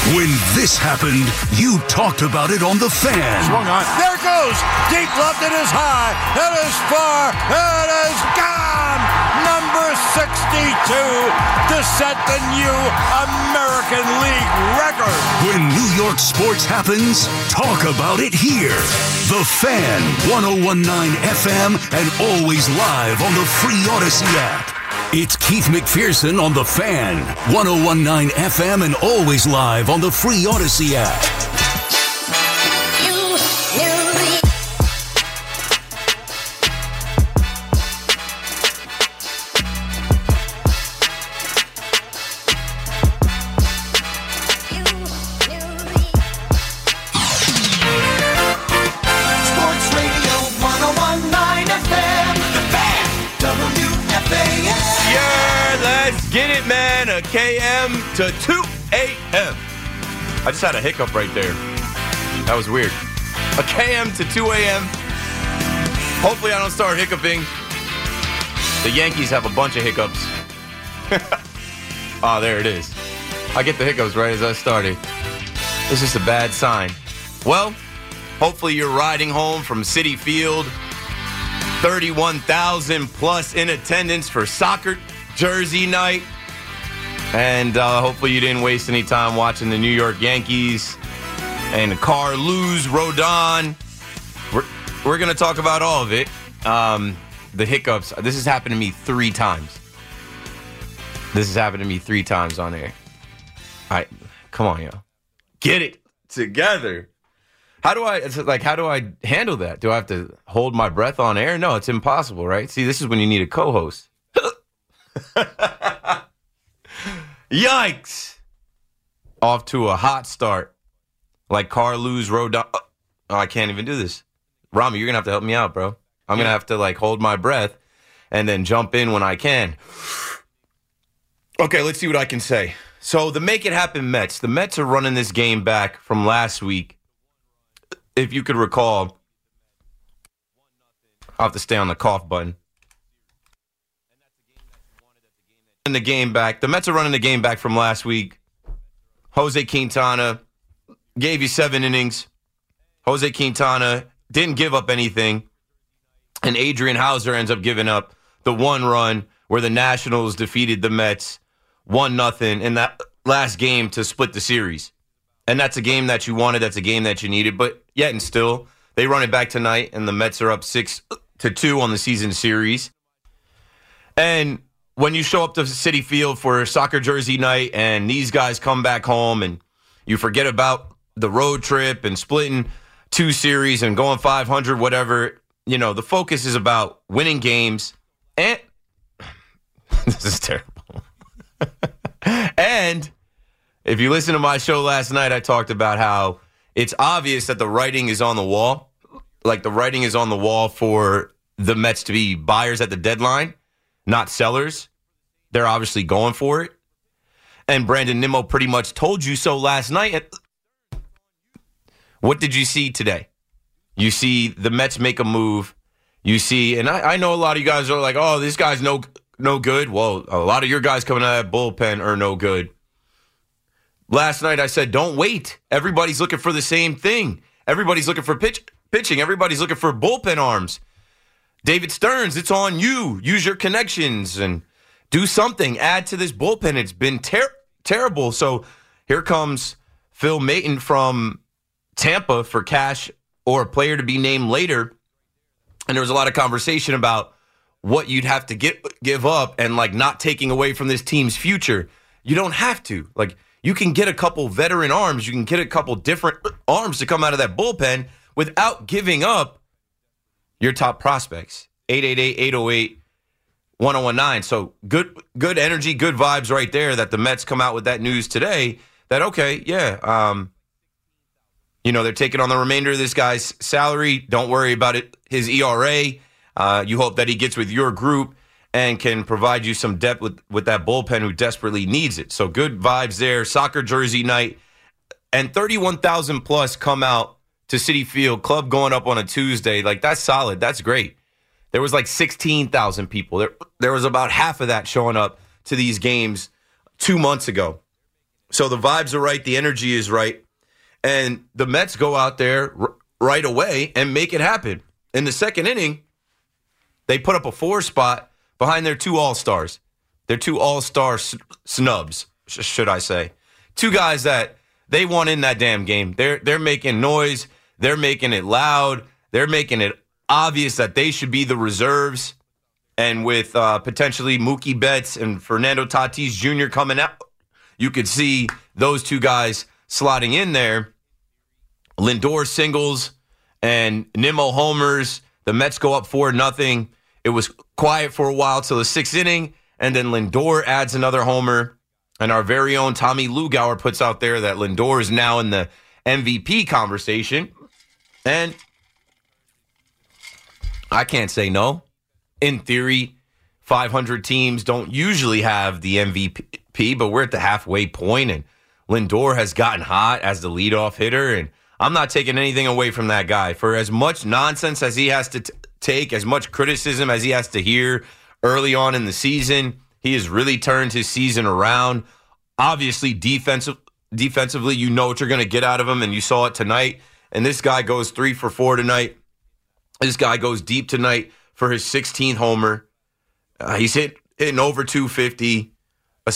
When this happened, you talked about it on The Fan. Swung on. There it goes. Deep left. It is high. It is far. It is gone. Number 62 to set the new American League record. When New York sports happens, talk about it here. The Fan, 101.9 FM, and always live on the free Odyssey app. It's Keith McPherson on The Fan, 101.9 FM, and always live on the free Odyssey app. KM to 2 a.m. I just had a hiccup right there. That was weird. A KM to 2 a.m. Hopefully I don't start hiccuping. The Yankees have a bunch of hiccups. Oh, there it is. I get the hiccups right as I started. It's just a bad sign. Well, hopefully you're riding home from Citi Field. 31,000 plus in attendance for soccer jersey night. And hopefully you didn't waste any time watching the New York Yankees and Carlos Rodon. We're going to talk about all of it. The hiccups. This has happened to me 3 times. This has happened to me 3 times on air. All right, come on, yo. Get it together. How do I handle that? Do I have to hold my breath on air? No, it's impossible, right? See, this is when you need a co-host. Yikes! Off to a hot start. Like Carlos Rodon. Oh, I can't even do this. Rami, you're going to have to help me out, bro. I'm going to have to hold my breath and then jump in when I can. Okay, let's see what I can say. So the Make It Happen Mets. The Mets are running this game back from last week. If you could recall, I'll have to stay on the cough button. The game back. The Mets are running the game back from last week. Jose Quintana gave you 7 innings. Jose Quintana didn't give up anything. And Adrian Hauser ends up giving up the 1 run where the Nationals defeated the Mets 1-0 in that last game to split the series. And that's a game that you wanted. That's a game that you needed. But yet and still, they run it back tonight, and the Mets are up 6-2 on the season series. And when you show up to Citi Field for soccer jersey night and these guys come back home and you forget about the road trip and splitting 2 series and going 500, whatever, the focus is about winning games. And this is terrible. And if you listen to my show last night, I talked about how it's obvious that the writing is on the wall. Like the writing is on the wall for the Mets to be buyers at the deadline, not sellers. They're obviously going for it. And Brandon Nimmo pretty much told you so last night. What did you see today? You see the Mets make a move. You see, and I know a lot of you guys are like, oh, this guy's no good. Well, a lot of your guys coming out of that bullpen are no good. Last night I said, don't wait. Everybody's looking for the same thing. Everybody's looking for pitching. Everybody's looking for bullpen arms. David Stearns, it's on you. Use your connections and do something. Add to this bullpen. It's been terrible. So here comes Phil Maton from Tampa for cash or a player to be named later. And there was a lot of conversation about what you'd have to give up and not taking away from this team's future. You don't have to. You can get a couple veteran arms. You can get a couple different arms to come out of that bullpen without giving up your top prospects. 888-808-1019. So good energy, good vibes right there that the Mets come out with that news today that, okay, yeah, they're taking on the remainder of this guy's salary. Don't worry about it. His ERA, you hope that he gets with your group and can provide you some depth with that bullpen who desperately needs it. So good vibes there. Soccer jersey night. And 31,000 plus come out to Citi Field. Club going up on a Tuesday. That's solid. That's great. There was 16,000 people. There was about half of that showing up to these games 2 months ago. So the vibes are right. The energy is right. And the Mets go out there right away and make it happen. In the second inning, they put up a 4 spot behind their 2 all-stars. Their 2 all-star snubs, should I say. 2 guys that they won in that damn game. They're making noise. They're making it loud. They're making it obvious that they should be the reserves. And with potentially Mookie Betts and Fernando Tatis Jr. coming out, you could see those 2 guys slotting in there. Lindor singles and Nimmo homers. The Mets go up 4-0. It was quiet for a while till the 6th inning, and then Lindor adds another homer. And our very own Tommy Lugauer puts out there that Lindor is now in the MVP conversation. And I can't say no. In theory, 500 teams don't usually have the MVP, but we're at the halfway point, and Lindor has gotten hot as the leadoff hitter, and I'm not taking anything away from that guy. For as much nonsense as he has to take, as much criticism as he has to hear early on in the season, he has really turned his season around. Obviously, defensively, you know what you're going to get out of him, and you saw it tonight. And this guy goes 3 for 4 tonight. This guy goes deep tonight for his 16th homer. He's hitting over 250, a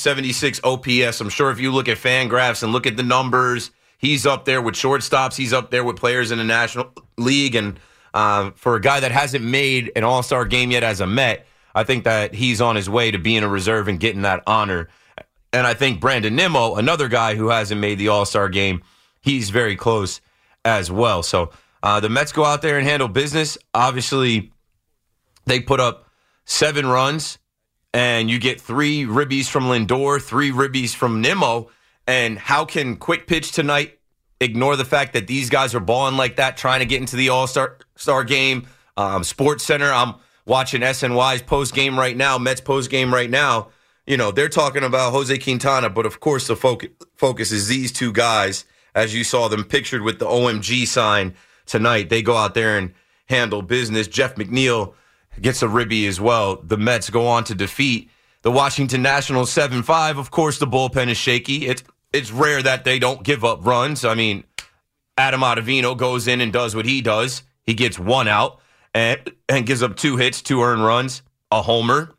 776 OPS. I'm sure if you look at FanGraphs and look at the numbers, he's up there with shortstops. He's up there with players in the National League. And for a guy that hasn't made an All-Star game yet as a Met, I think that he's on his way to being a reserve and getting that honor. And I think Brandon Nimmo, another guy who hasn't made the All-Star game, he's very close as well. So the Mets go out there and handle business. Obviously, they put up 7 runs, and you get 3 ribbies from Lindor, 3 ribbies from Nimmo. And how can Quick Pitch tonight ignore the fact that these guys are balling like that, trying to get into the All-Star game? Sports Center, I'm watching SNY's post-game right now, Mets post-game right now. You know, they're talking about Jose Quintana, but of course the focus is these 2 guys, as you saw them pictured with the OMG sign tonight. They go out there and handle business. Jeff McNeil gets a ribby as well. The Mets go on to defeat the Washington Nationals 7-5. Of course, the bullpen is shaky. It's rare that they don't give up runs. I mean, Adam Ottavino goes in and does what he does. He gets 1 out and gives up 2 hits, 2 earned runs, a homer.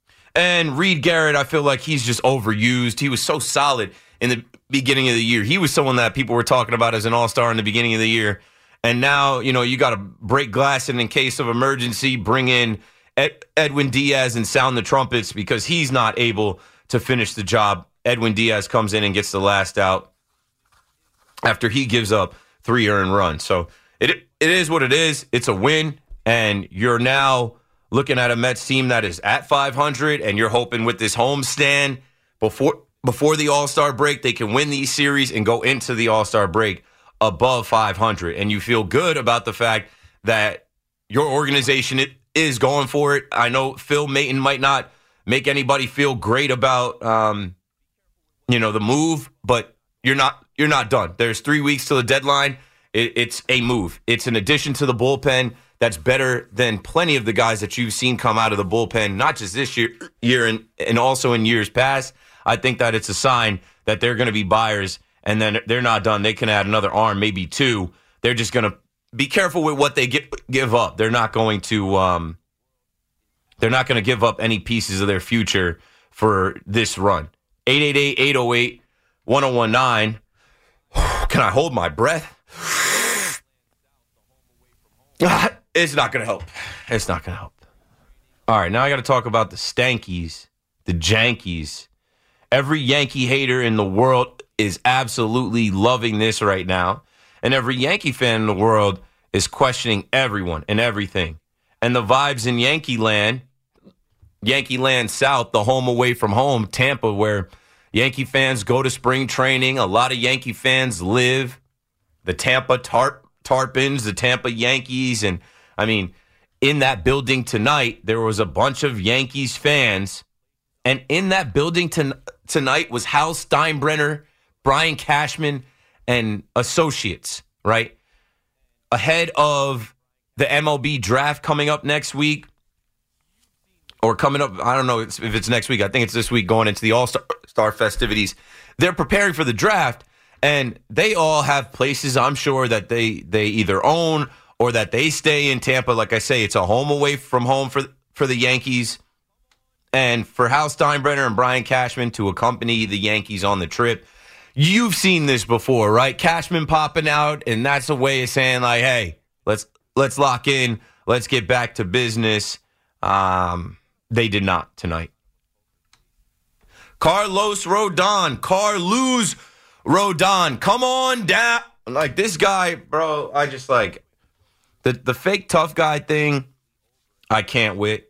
And Reed Garrett, I feel like he's just overused. He was so solid in the beginning of the year. He was someone that people were talking about as an all-star in the beginning of the year. And now, you know, you got to break glass and in case of emergency, bring in Edwin Diaz and sound the trumpets because he's not able to finish the job. Edwin Diaz comes in and gets the last out after he gives up 3 earned runs. So it is what it is. It's a win, and you're now looking at a Mets team that is at 500, and you're hoping with this homestand before the All-Star break, they can win these series and go into the All-Star break above 500. And you feel good about the fact that your organization is going for it. I know Phil Maton might not make anybody feel great about the move, but you're not done. There's 3 weeks till the deadline. It's a move. It's an addition to the bullpen that's better than plenty of the guys that you've seen come out of the bullpen, not just this year and also in years past. I think that it's a sign that they're going to be buyers, and then they're not done. They can add another arm, maybe 2. They're just going to be careful with what they give up. They're not going to give up any pieces of their future for this run. 888-808-1019. Can I hold my breath? It's not going to help. It's not going to help. All right, now I got to talk about the Stankies, the Jankies. Every Yankee hater in the world is absolutely loving this right now. And every Yankee fan in the world is questioning everyone and everything. And the vibes in Yankee Land South, the home away from home, Tampa, where Yankee fans go to spring training. A lot of Yankee fans live. The Tampa Tarpons, the Tampa Yankees. And, I mean, in that building tonight, there was a bunch of Yankees fans. And in that building tonight was Hal Steinbrenner, Brian Cashman, and associates, right? Ahead of the MLB draft coming up next week, or coming up, I don't know if it's next week. I think it's this week going into the All-Star festivities. they're preparing for the draft, and they all have places, I'm sure, that they either own or that they stay in Tampa. Like I say, it's a home away from home for the Yankees. And for Hal Steinbrenner and Brian Cashman to accompany the Yankees on the trip, you've seen this before, right? Cashman popping out, and that's a way of saying, like, hey, let's lock in. Let's get back to business. They did not tonight. Carlos Rodon. Come on down. Like, this guy, bro, I just like the fake tough guy thing, I can't with.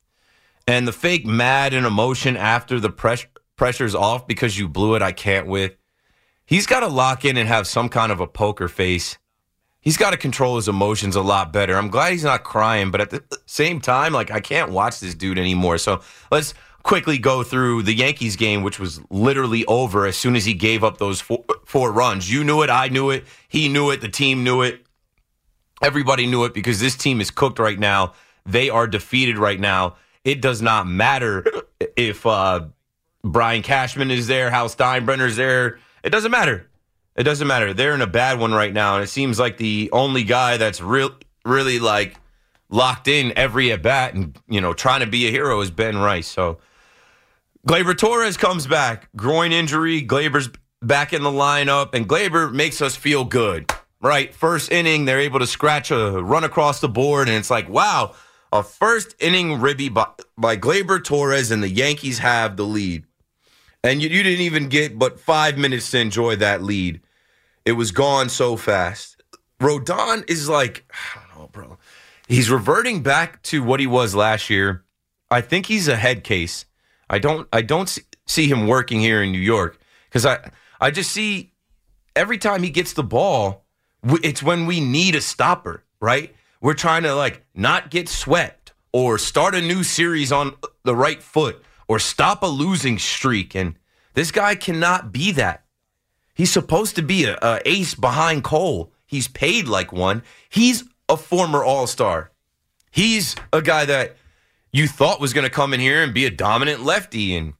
And the fake mad and emotion after the pressure's off because you blew it, I can't with. He's got to lock in and have some kind of a poker face. He's got to control his emotions a lot better. I'm glad he's not crying, but at the same time, like, I can't watch this dude anymore. So let's quickly go through the Yankees game, which was literally over as soon as he gave up those four runs. You knew it. I knew it. He knew it. The team knew it. Everybody knew it because this team is cooked right now. They are defeated right now. It does not matter if Brian Cashman is there, Hal Steinbrenner is there. It doesn't matter. It doesn't matter. They're in a bad one right now, and it seems like the only guy that's really like locked in every at bat and trying to be a hero is Ben Rice. So Gleyber Torres comes back, groin injury. Gleyber's back in the lineup, and Gleyber makes us feel good, right? First inning, they're able to scratch a run across the board, and it's like, wow, a first inning ribby by Gleyber Torres, and the Yankees have the lead. And you didn't even get but 5 minutes to enjoy that lead. It was gone so fast. Rodon is like, I don't know, bro. He's reverting back to what he was last year. I think he's a head case. I don't see him working here in New York because I just see every time he gets the ball, it's when we need a stopper, right? We're trying to like not get swept or start a new series on the right foot or stop a losing streak. And this guy cannot be that. He's supposed to be a ace behind Cole. He's paid like one. He's a former All-Star. He's a guy that you thought was going to come in here and be a dominant lefty. And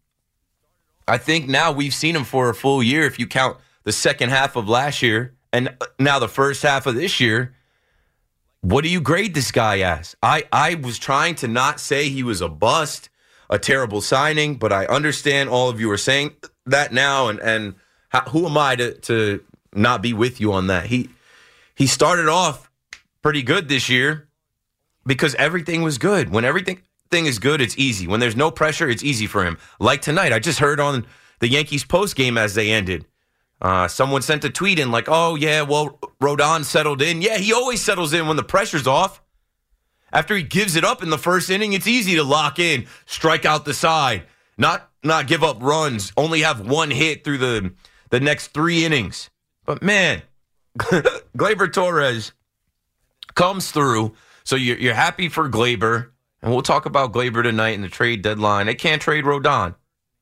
I think now we've seen him for a full year if you count the second half of last year and now the first half of this year. What do you grade this guy as? I was trying to not say he was a bust, a terrible signing, but I understand all of you are saying that now, and who am I to not be with you on that? He started off pretty good this year because everything was good. When everything is good, it's easy. When there's no pressure, it's easy for him. Like tonight, I just heard on the Yankees post game as they ended, someone sent a tweet in like, oh, yeah, well, Rodon settled in. Yeah, he always settles in when the pressure's off. After he gives it up in the first inning, it's easy to lock in, strike out the side, not give up runs, only have one hit through the next 3 innings. But, man, Gleyber Torres comes through. So you're happy for Gleyber, and we'll talk about Gleyber tonight in the trade deadline. They can't trade Rodon.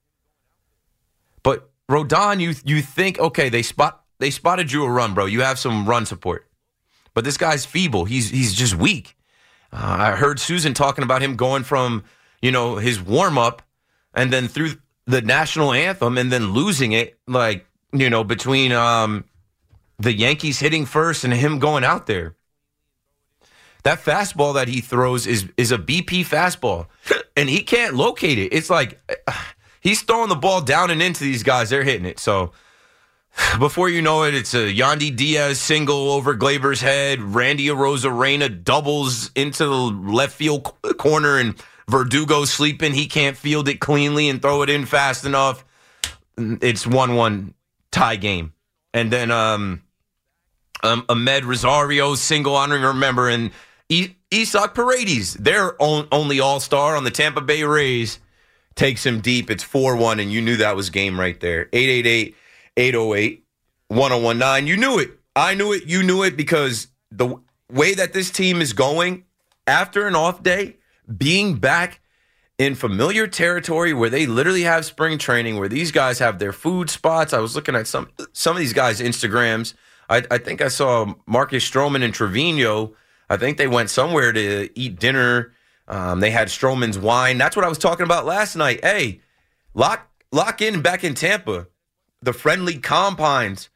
But Rodon, you think, okay, they spotted you a run, bro. You have some run support. But this guy's feeble. He's just weak. I heard Susan talking about him going from, his warm-up and then through the national anthem and then losing it, like, between the Yankees hitting first and him going out there. That fastball that he throws is a BP fastball, and he can't locate it. It's like he's throwing the ball down and into these guys. They're hitting it. So before you know it, it's a Yandy Diaz single over Gleyber's head. Randy Arozarena doubles into the left field corner, and Verdugo's sleeping. He can't field it cleanly and throw it in fast enough. It's 1-1 tie game. And then Ahmed Rosario's single, I don't even remember, and Isaac Paredes, their only all-star on the Tampa Bay Rays, takes him deep. It's 4-1, and you knew that was game right there. 888-808-1019. You knew it. I knew it. You knew it because the way that this team is going after an off day, being back in familiar territory where they literally have spring training, where these guys have their food spots. I was looking at some of these guys' Instagrams. I think I saw Marcus Stroman and Trevino. I think they went somewhere to eat dinner. They had Stroman's wine. That's what I was talking about last night. Hey, lock in back in Tampa. the friendly confines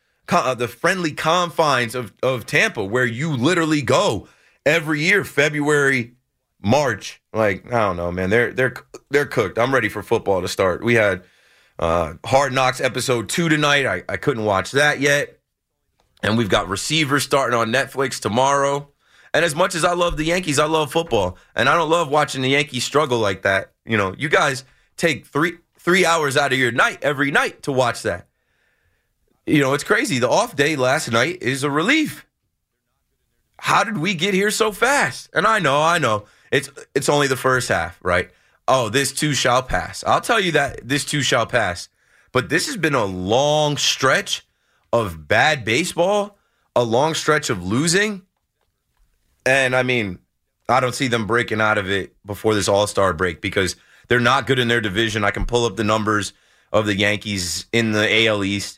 of Tampa, where you literally go every year, February, March. Like, I don't know, man. They're cooked. I'm ready for football to start. We had Hard Knocks episode 2 tonight. I couldn't watch that yet. And we've got Receivers starting on Netflix tomorrow. And as much as I love the Yankees, I love football. And I don't love watching the Yankees struggle like that. You know, you guys take three hours out of your night every night to watch that. You know, it's crazy. The off day last night is a relief. How did we get here so fast? And I know. It's only the first half, right? Oh, this too shall pass. I'll tell you that this too shall pass. But this has been a long stretch of bad baseball, a long stretch of losing. And, I mean, I don't see them breaking out of it before this All-Star break because they're not good in their division. I can pull up the numbers of the Yankees in the AL East.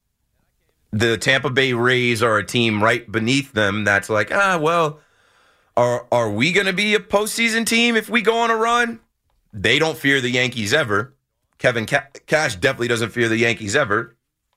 The Tampa Bay Rays are a team right beneath them that's like, well, are we going to be a postseason team if we go on a run? They don't fear the Yankees ever. Kevin Cash definitely doesn't fear the Yankees ever.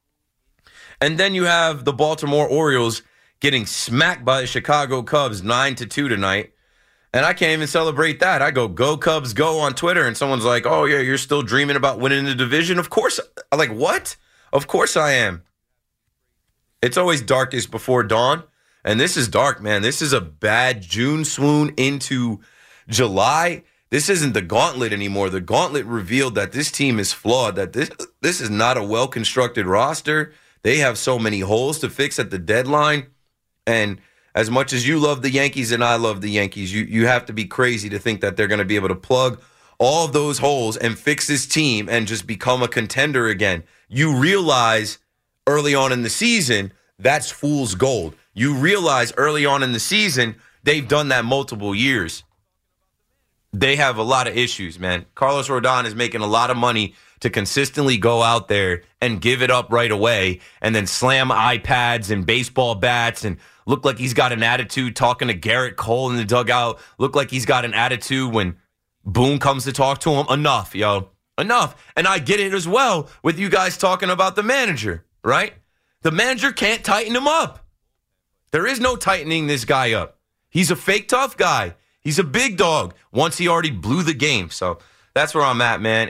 And then you have the Baltimore Orioles getting smacked by the Chicago Cubs 9-2 tonight. And I can't even celebrate that. I go Cubs, go on Twitter, and someone's like, oh, yeah, you're still dreaming about winning the division? Of course. I'm like, what? Of course I am. It's always darkest before dawn. And this is dark, man. This is a bad June swoon into July. This isn't the gauntlet anymore. The gauntlet revealed that this team is flawed, that this is not a well-constructed roster. They have so many holes to fix at the deadline. And as much as you love the Yankees and I love the Yankees, you have to be crazy to think that they're going to be able to plug all of those holes and fix this team and just become a contender again. You realize early on in the season, that's fool's gold. You realize early on in the season, they've done that multiple years. They have a lot of issues, man. Carlos Rodon is making a lot of money to consistently go out there and give it up right away and then slam iPads and baseball bats and look like he's got an attitude talking to Garrett Cole in the dugout. Look like he's got an attitude when Boone comes to talk to him. Enough, yo. Enough. And I get it as well with you guys talking about the manager, right? The manager can't tighten him up. There is no tightening this guy up. He's a fake tough guy. He's a big dog once he already blew the game. So that's where I'm at, man.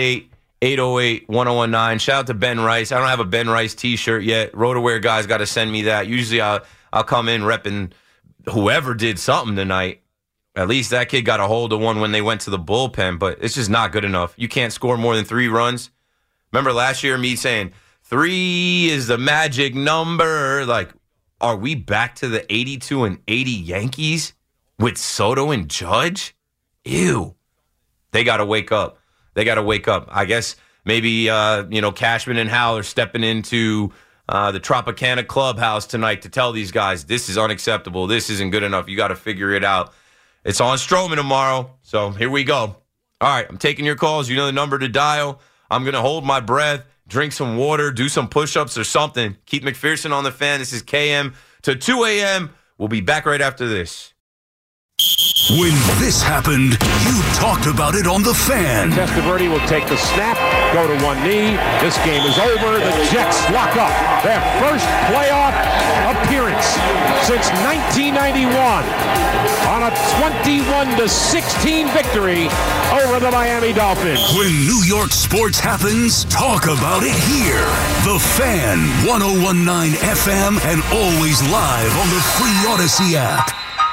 888-808-1019. Shout out to Ben Rice. I don't have a Ben Rice T-shirt yet. RotoWear guys got to send me that. Usually I'll come in repping whoever did something tonight. At least that kid got a hold of one when they went to the bullpen, but it's just not good enough. You can't score more than 3 runs. Remember last year me saying 3 is the magic number. Like, are we back to the 82-80 Yankees with Soto and Judge? Ew. They got to wake up. I guess maybe, Cashman and Howell are stepping into the Tropicana clubhouse tonight to tell these guys, this is unacceptable. This isn't good enough. You got to figure it out. It's on Stroman tomorrow. So here we go. All right, I'm taking your calls. You know the number to dial. I'm going to hold my breath, drink some water, do some push-ups or something. Keith McPherson on the Fan. This is KM to 2 a.m. We'll be back right after this. When this happened, you talked about it on The Fan. Testaverde will take the snap, go to one knee. This game is over. The Jets lock up their first playoff appearance since 1991 on a 21-16 victory over the Miami Dolphins. When New York sports happens, talk about it here. The Fan, 101.9 FM, and always live on the free Odyssey app.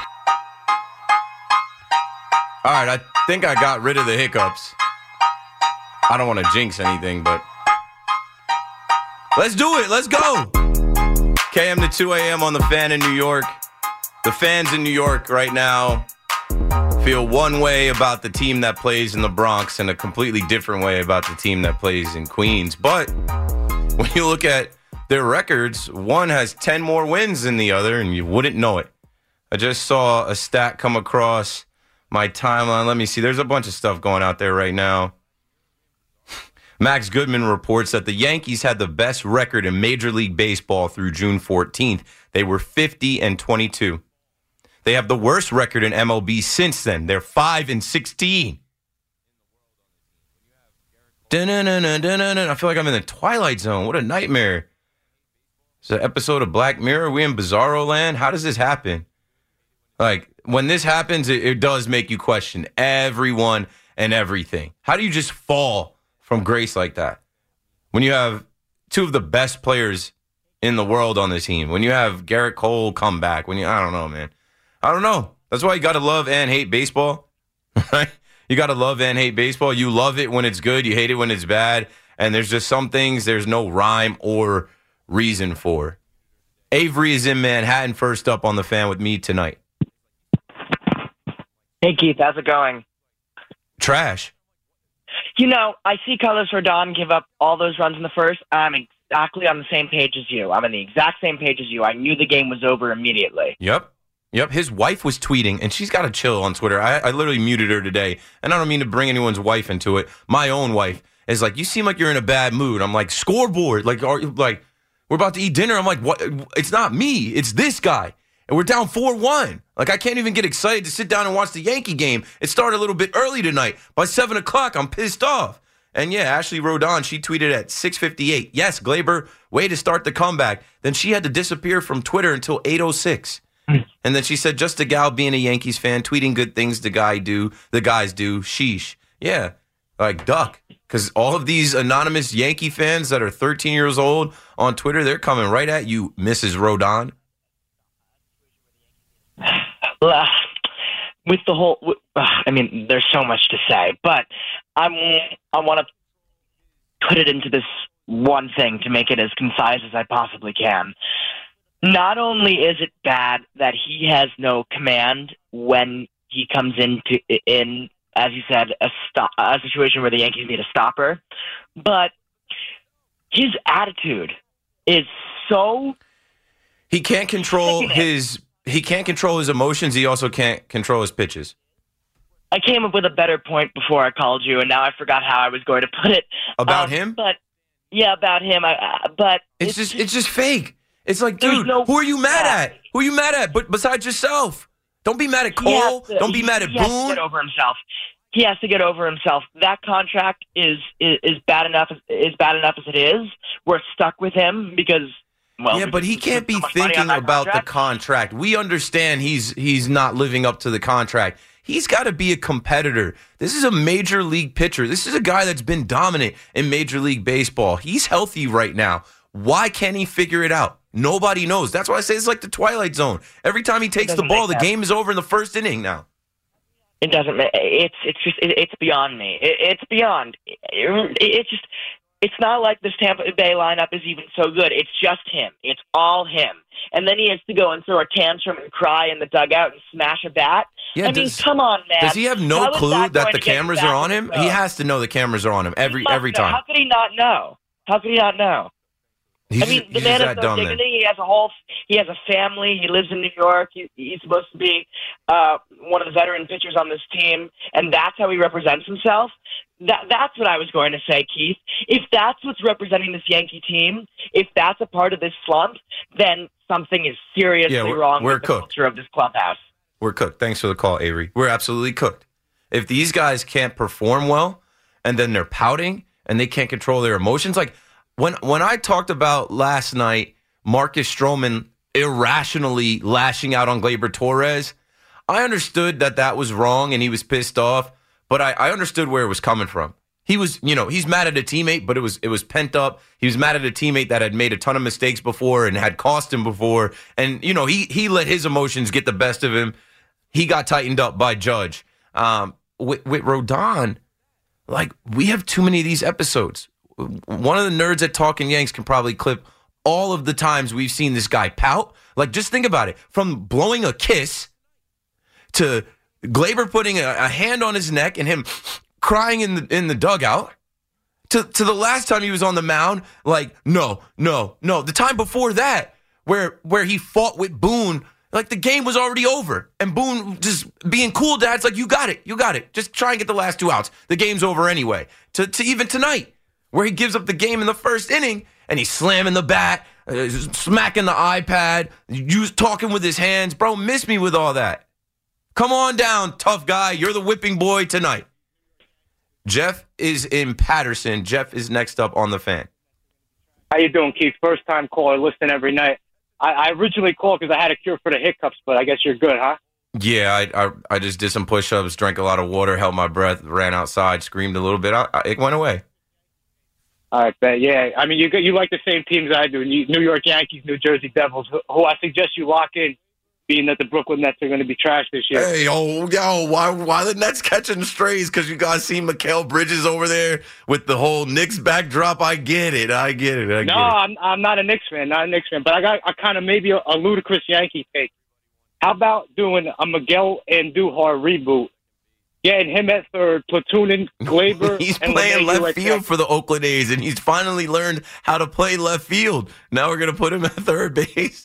All right, I think I got rid of the hiccups. I don't want to jinx anything, but let's do it. Let's go. KM to 2 a.m. on The Fan in New York. The fans in New York right now feel one way about the team that plays in the Bronx and a completely different way about the team that plays in Queens. But when you look at their records, one has 10 more wins than the other, and you wouldn't know it. I just saw a stat come across my timeline. Let me see. There's a bunch of stuff going out there right now. Max Goodman reports that the Yankees had the best record in Major League Baseball through June 14th. They were 50-22. They have the worst record in MLB since then. They're 5-16. I feel like I'm in the Twilight Zone. What a nightmare. It's an episode of Black Mirror. Are we in Bizarro Land? How does this happen? Like, when this happens, it does make you question everyone and everything. How do you just fall from grace like that? When you have two of the best players in the world on the team, when you have Garrett Cole come back, I don't know, man. I don't know. That's why you got to love and hate baseball, right? You got to love and hate baseball. You love it when it's good. You hate it when it's bad. And there's just some things there's no rhyme or reason for. Avery is in Manhattan, first up on the Fan with me tonight. Hey, Keith. How's it going? Trash. I see Carlos Rodon give up all those runs in the first. I'm exactly on the same page as you. I'm on the exact same page as you. I knew the game was over immediately. Yep. His wife was tweeting, and she's got to chill on Twitter. I literally muted her today, and I don't mean to bring anyone's wife into it. My own wife is like, you seem like you're in a bad mood. I'm like, scoreboard. Like, we're about to eat dinner. I'm like, what? It's not me. It's this guy. And we're down 4-1. Like, I can't even get excited to sit down and watch the Yankee game. It started a little bit early tonight. By 7 o'clock, I'm pissed off. And yeah, Ashley Rodon, she tweeted at 6:58. Yes, Glaber, way to start the comeback. Then she had to disappear from Twitter until 8:06. And then she said, just a gal being a Yankees fan, tweeting good things the guys do. Sheesh. Yeah, like duck. Because all of these anonymous Yankee fans that are 13 years old on Twitter, they're coming right at you, Mrs. Rodon. With the whole, there's so much to say, but I want to put it into this one thing to make it as concise as I possibly can. Not only is it bad that he has no command when he comes in, as you said, a situation where the Yankees need a stopper, but his attitude is so. He can't control his emotions. He also can't control his pitches. I came up with a better point before I called you, and now I forgot how I was going to put it. About him? But yeah, about him. But it's just fake. It's like, dude, who are you mad at? Who are you mad at? But besides yourself, don't be mad at Cole. Don't be mad at Boone. He has to get over himself. He has to get over himself. That contract is bad enough. Is bad enough as it is. We're stuck with him because. Well, yeah, but he can't be thinking about the contract. We understand he's not living up to the contract. He's got to be a competitor. This is a major league pitcher. This is a guy that's been dominant in Major League Baseball. He's healthy right now. Why can't he figure it out? Nobody knows. That's why I say it's like the Twilight Zone. Every time he takes the ball, the game is over in the first inning now. It doesn't. It's beyond me. It's beyond. It's just. It's not like this Tampa Bay lineup is even so good. It's just him. It's all him. And then he has to go and throw a tantrum and cry in the dugout and smash a bat. Yeah, come on, man. Does he have no clue that the cameras are on him? He has to know the cameras are on him every time. How could he not know? The man has no dignity. He has a family. He lives in New York. He's supposed to be one of the veteran pitchers on this team, and that's how he represents himself. That's what I was going to say, Keith. If that's what's representing this Yankee team, if that's a part of this slump, then something is seriously wrong with the culture of this clubhouse. We're cooked. Thanks for the call, Avery. We're absolutely cooked. If these guys can't perform well, and then they're pouting, and they can't control their emotions, like when I talked about last night, Marcus Stroman irrationally lashing out on Gleyber Torres, I understood that was wrong, and he was pissed off. But I understood where it was coming from. He was, he's mad at a teammate, but it was pent up. He was mad at a teammate that had made a ton of mistakes before and had cost him before. And, he let his emotions get the best of him. He got tightened up by Judge. With Rodon, like, we have too many of these episodes. One of the nerds at Talking Yanks can probably clip all of the times we've seen this guy pout. Like, just think about it. From blowing a kiss to Gleyber putting a hand on his neck and him crying in the dugout to the last time he was on the mound, like, no. The time before that, where he fought with Boone, like the game was already over. And Boone just being cool, Dad's like, you got it. Just try and get the last 2 outs. The game's over anyway. To even tonight, where he gives up the game in the first inning and he's slamming the bat, smacking the iPad, talking with his hands. Bro, miss me with all that. Come on down, tough guy. You're the whipping boy tonight. Jeff is in Patterson. Jeff is next up on the Fan. How you doing, Keith? First time caller, listen every night. I originally called because I had a cure for the hiccups, but I guess you're good, huh? Yeah, I just did some push-ups, drank a lot of water, held my breath, ran outside, screamed a little bit. It went away. All right, bet. Yeah, I mean, you like the same teams I do, New York Yankees, New Jersey Devils, who I suggest you lock in, being that the Brooklyn Nets are going to be trash this year. Hey, why the Nets catching strays? Because you guys see Mikal Bridges over there with the whole Knicks backdrop. I get it. No, I'm not a Knicks fan, but I got kind of maybe a ludicrous Yankee take. How about doing a Miguel Andujar reboot? Getting him at third, platooning Glaber. He's and playing LeMahieu left field for the Oakland A's, and he's finally learned how to play left field. Now we're going to put him at third base.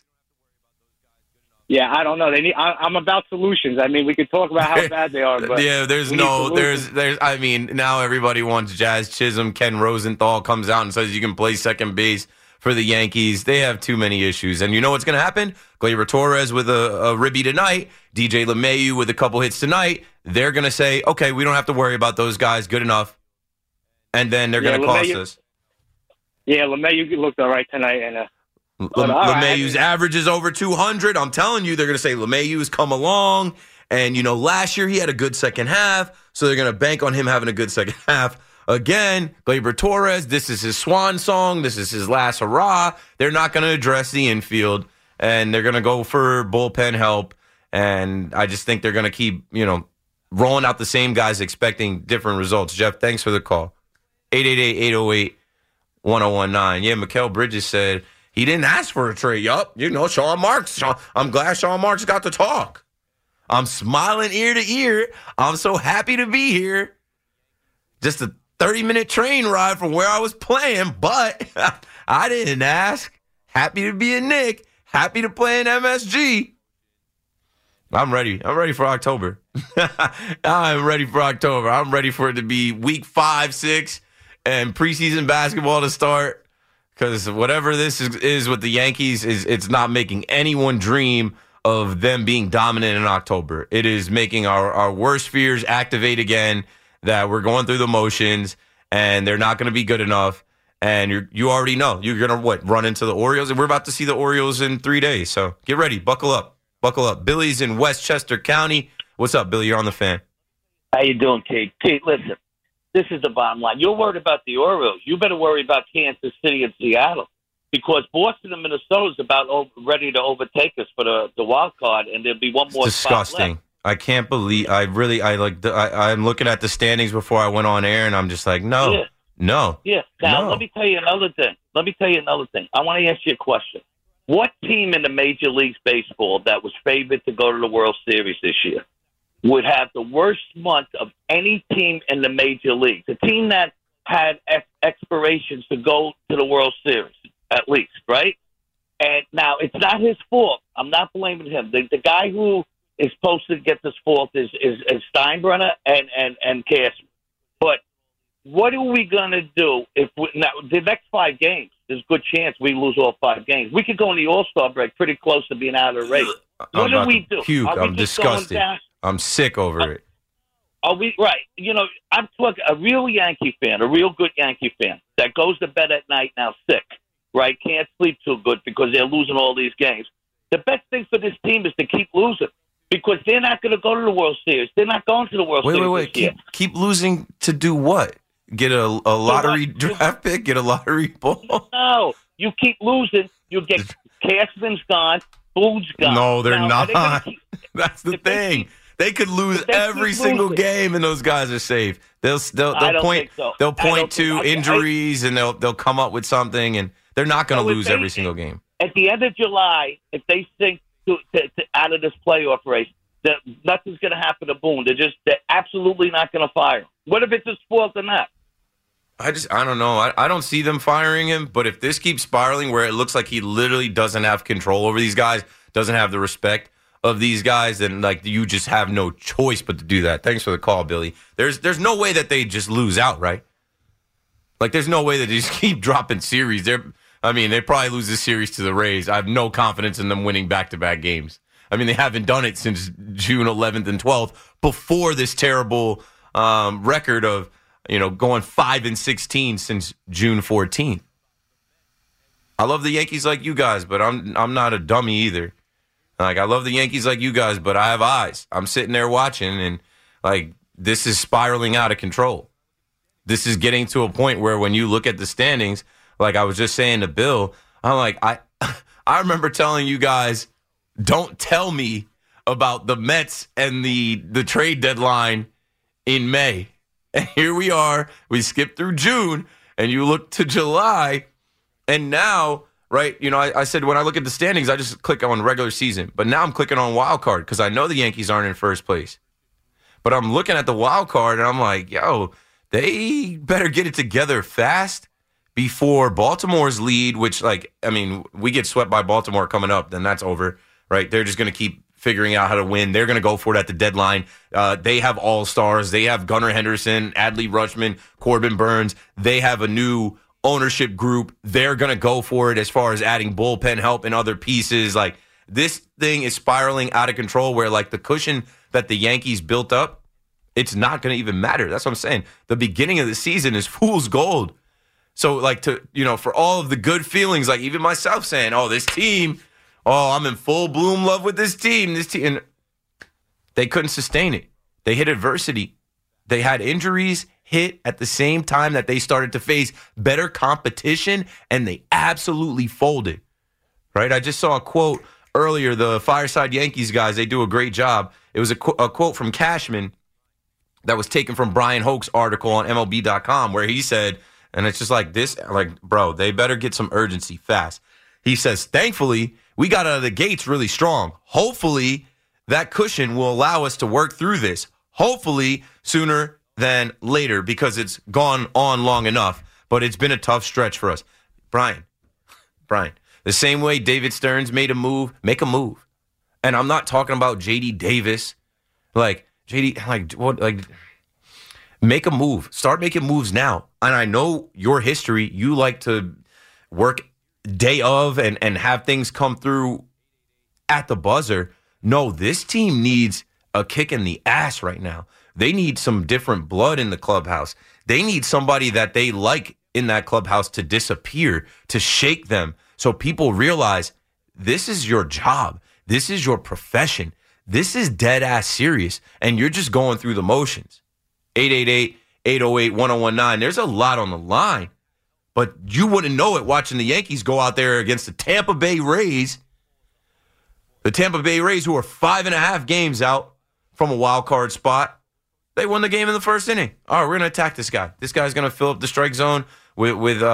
Yeah, I don't know. I'm about solutions. I mean, we could talk about how bad they are, but yeah, there's I mean, now everybody wants Jazz Chisholm. Ken Rosenthal comes out and says you can play second base for the Yankees. They have too many issues. And you know what's going to happen? Gleyber Torres with a ribby tonight, DJ LeMahieu with a couple hits tonight. They're going to say, okay, we don't have to worry about those guys. Good enough. And then they're going to cost us. Yeah, LeMahieu looked all right tonight. And LeMahieu's average is over 200. I'm telling you, they're going to say LeMahieu's come along. And, last year he had a good second half. So they're going to bank on him having a good second half. Again, Gleyber Torres, this is his swan song. This is his last hurrah. They're not going to address the infield, and they're going to go for bullpen help. And I just think they're going to keep, rolling out the same guys expecting different results. Jeff, thanks for the call. 888-808-1019. Yeah, Mikal Bridges said he didn't ask for a trade. Yup, Sean Marks. I'm glad Sean Marks got to talk. I'm smiling ear to ear. I'm so happy to be here. Just a 30-minute train ride from where I was playing, but I didn't ask. Happy to be a Knick. Happy to play in MSG. I'm ready. I'm ready for October. I'm ready for October. I'm ready for it to be week 5, 6, and preseason basketball to start. Because whatever this is with the Yankees, it's not making anyone dream of them being dominant in October. It is making our worst fears activate again, that we're going through the motions and they're not going to be good enough. And you already know you're going to run into the Orioles, and we're about to see the Orioles in 3 days. So get ready. Buckle up. Billy's in Westchester County. What's up, Billy? You're on the Fan. How you doing, Kate? Kate, listen, this is the bottom line. You're worried about the Orioles. You better worry about Kansas City and Seattle, because Boston and Minnesota is about ready to overtake us for the wild card, and there'll be one more spot left. I can't believe. I'm looking at the standings before I went on air, and I'm just like, no. Yeah. Now, let me tell you another thing. I want to ask you a question. What team in the Major League Baseball that was favored to go to the World Series this year would have the worst month of any team in the Major League? The team that had expirations to go to the World Series, at least, right? And now, it's not his fault. I'm not blaming him. The guy who is supposed to get this fault is Steinbrenner and Cashman. But what are we going to do if now the next 5 games? There's a good chance we lose all 5 games. We could go in the All-Star break pretty close to being out of the race. What do we do? Puke. I'm disgusted. I'm sick over it. Are we right? I'm talking a real Yankee fan, a real good Yankee fan that goes to bed at night now sick, right? Can't sleep too good because they're losing all these games. The best thing for this team is to keep losing, because they're not going to go to the World Series. They're not going to the World Series this year. Keep losing to do what? Get a lottery draft pick? Get a lottery ball? No. You keep losing. You get Cashman's gone. Boog's gone. No, they're not. That's the thing. They could lose every single game, and those guys are safe. They'll point to injuries, and they'll come up with something, and they're not going to lose every single game. At the end of July, if they sink to out of this playoff race, nothing's going to happen to Boone. They're absolutely not going to fire him. What if it's his fault or not? I don't know. I don't see them firing him, but if this keeps spiraling where it looks like he literally doesn't have control over these guys, doesn't have the respect of these guys, then you just have no choice but to do that. Thanks for the call, Billy. There's no way that they just lose out, right? There's no way that they just keep dropping series. They probably lose this series to the Rays. I have no confidence in them winning back-to-back games. They haven't done it since June 11th and 12th before this terrible record of going 5-16 since June 14th. I love the Yankees like you guys, but I'm not a dummy either. Like, I love the Yankees like you guys, but I have eyes. I'm sitting there watching, and like, this is spiraling out of control. This is getting to a point where when you look at the standings, like I was just saying to Bill, I'm like, I remember telling you guys, don't tell me about the Mets and the trade deadline in May. And here we are. We skipped through June, and you look to July, and now, right, I said when I look at the standings, I just click on regular season. But now I'm clicking on wild card because I know the Yankees aren't in first place. But I'm looking at the wild card, and I'm like, yo, they better get it together fast before Baltimore's lead, which, we get swept by Baltimore coming up, then that's over, right? They're just going to keep figuring out how to win. They're going to go for it at the deadline. They have all-stars. They have Gunnar Henderson, Adley Rutschman, Corbin Burns. They have a new ownership group. They're going to go for it as far as adding bullpen help and other pieces. Like, this thing is spiraling out of control where, like, the cushion that the Yankees built up, it's not going to even matter. That's what I'm saying. The beginning of the season is fool's gold. So, like, for all of the good feelings, like even myself saying, this team, I'm in full bloom love with this team. And they couldn't sustain it. They hit adversity. They had injuries hit at the same time that they started to face better competition, and they absolutely folded, right? I just saw a quote earlier, the Fireside Yankees guys, they do a great job. It was a quote from Cashman that was taken from Brian Hoke's article on MLB.com where he said, and it's just like this, like, bro, they better get some urgency fast. He says, thankfully, we got out of the gates really strong. Hopefully, that cushion will allow us to work through this. Hopefully, sooner than later, because it's gone on long enough. But it's been a tough stretch for us. Brian, the same way David Stearns made a move, make a move. And I'm not talking about J.D. Davis. Make a move. Start making moves now. And I know your history, you like to work day of and have things come through at the buzzer. No, this team needs a kick in the ass right now. They need some different blood in the clubhouse. They need somebody that they like in that clubhouse to disappear, to shake them, so people realize this is your job. This is your profession. This is dead ass serious, and you're just going through the motions. 888-808-1019. There's a lot on the line, but you wouldn't know it watching the Yankees go out there against the Tampa Bay Rays. The Tampa Bay Rays, who are 5.5 games out from a wild card spot. They won the game in the first inning. All right, we're going to attack this guy. This guy's going to fill up the strike zone with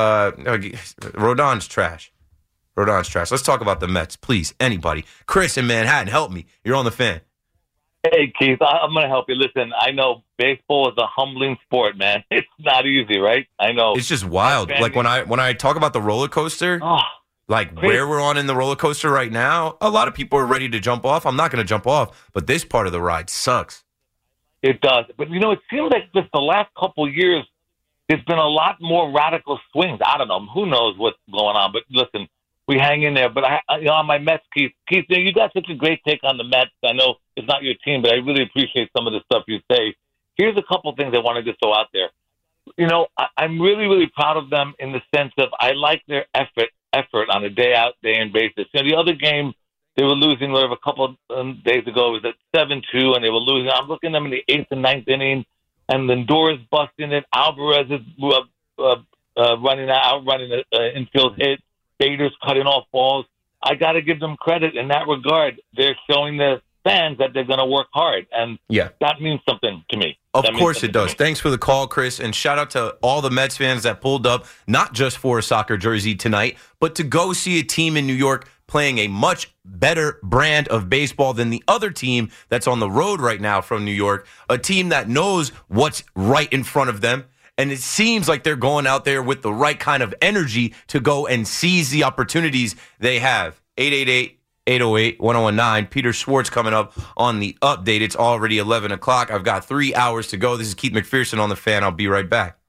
Rodon's trash. Rodon's trash. Let's talk about the Mets, please. Anybody. Chris in Manhattan, help me. You're on the Fan. Hey, Keith, I'm going to help you. Listen, I know baseball is a humbling sport, man. It's not easy, right? I know. It's just wild. Like, when I talk about the roller coaster, where we're on in the roller coaster right now, a lot of people are ready to jump off. I'm not going to jump off, but this part of the ride sucks. It does. But, it seems like just the last couple of years, there's been a lot more radical swings. I don't know. Who knows what's going on? But, listen, we hang in there. But, on my Mets, Keith, you got such a great take on the Mets. I know it's not your team, but I really appreciate some of the stuff you say. Here's a couple things I want to just throw out there. I'm really, really proud of them in the sense of I like their effort on a day-out, day-in basis. The other game, they were losing a couple of days ago. It was at 7-2, and they were losing. I'm looking at them in the 8th and 9th inning, and Lindor is busting it. Alvarez is running an infield hit. Bader's cutting off balls. I got to give them credit in that regard. They're showing the fans that they're going to work hard, and that means something to me. Of course it does. Thanks for the call, Chris, and shout out to all the Mets fans that pulled up, not just for a soccer jersey tonight, but to go see a team in New York playing a much better brand of baseball than the other team that's on the road right now from New York, a team that knows what's right in front of them. And it seems like they're going out there with the right kind of energy to go and seize the opportunities they have. 888-808-1019. Peter Schwartz coming up on the update. It's already 11 o'clock. I've got 3 hours to go. This is Keith McPherson on the Fan. I'll be right back.